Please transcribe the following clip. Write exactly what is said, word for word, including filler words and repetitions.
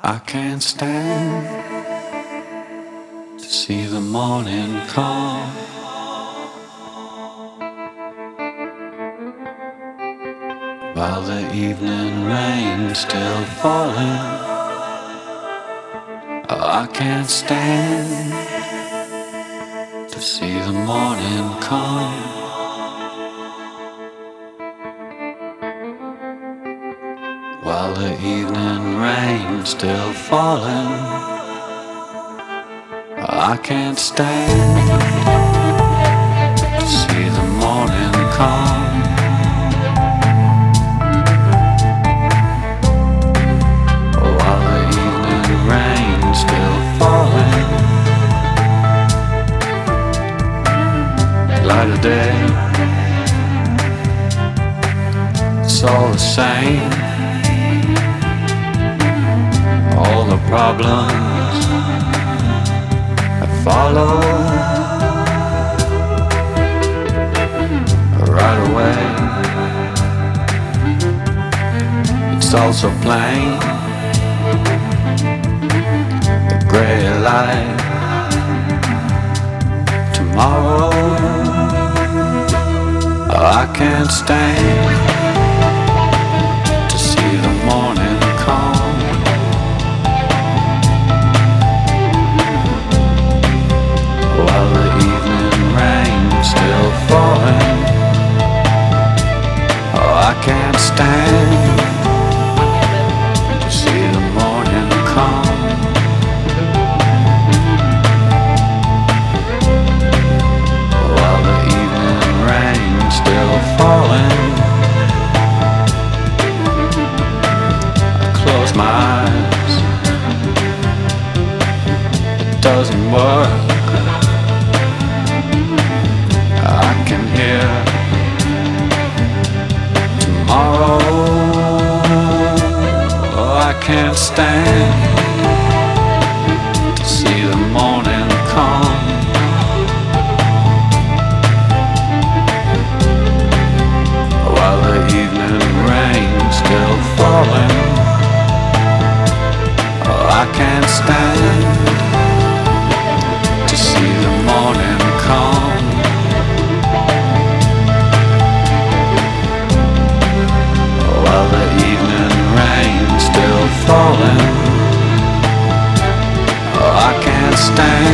I can't stand to see the morning come while the evening rain's still falling. Oh, I can't stand to see the morning come while the evening rain's still falling. I can't stand to see the morning come while the evening rain's still falling. Light of day, it's all the same. All the problems that follow right away. It's also plain, the gray light tomorrow. I can't stand to see the morning come while the evening rain's still falling. Oh, I can't stand to see the morning come while the evening rain's still falling. I close my eyes, it doesn't work. I can hear tomorrow. Oh, I can't stand to see the morning come while the evening rain's still falling. Oh, I can't stand to see the morning come while the evening rain's still falling. Oh, I can't stand